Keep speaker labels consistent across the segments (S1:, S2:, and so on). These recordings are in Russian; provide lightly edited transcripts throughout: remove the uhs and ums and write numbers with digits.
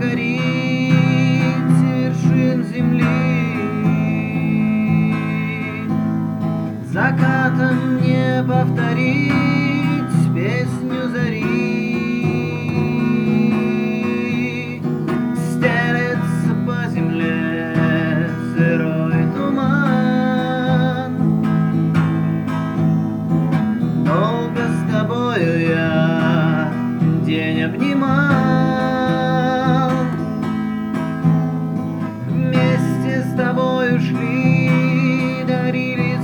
S1: покорить вершин земли. Закатом не повторить песню зари. Стелется по земле сырой туман. Долго с тобою я день обнимал. Вместе с тобою шли, дарили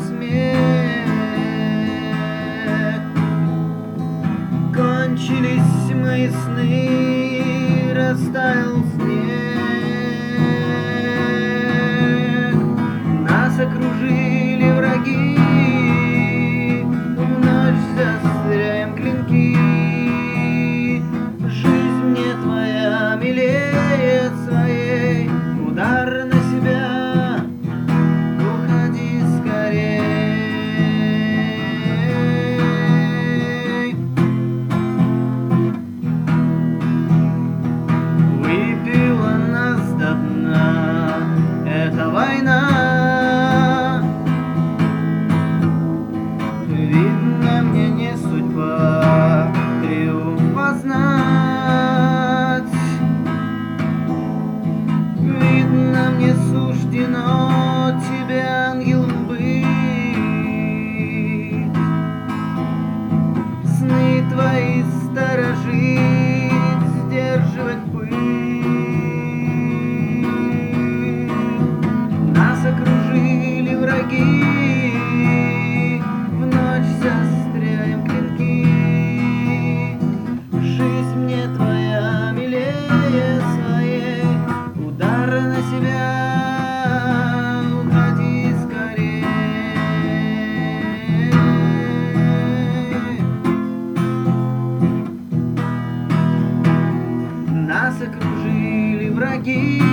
S1: смех. Кончились мои сны, растаял снег. Нас окружили враги, в ночь застряем клинки. Жизнь мне твоя милее своей, удар на себя, уходи скорей. Выпила нас до дна эта война. Видно, мне не судьба триумф познать. Видно, мне суждено тебе ангелом быть. Сны твои сторожить, сдерживать пыль. Нас окружили враги, в ночь застряем клинки. Жизнь мне твоя милее своей, удар на себя, уходи скорей. Нас окружили враги,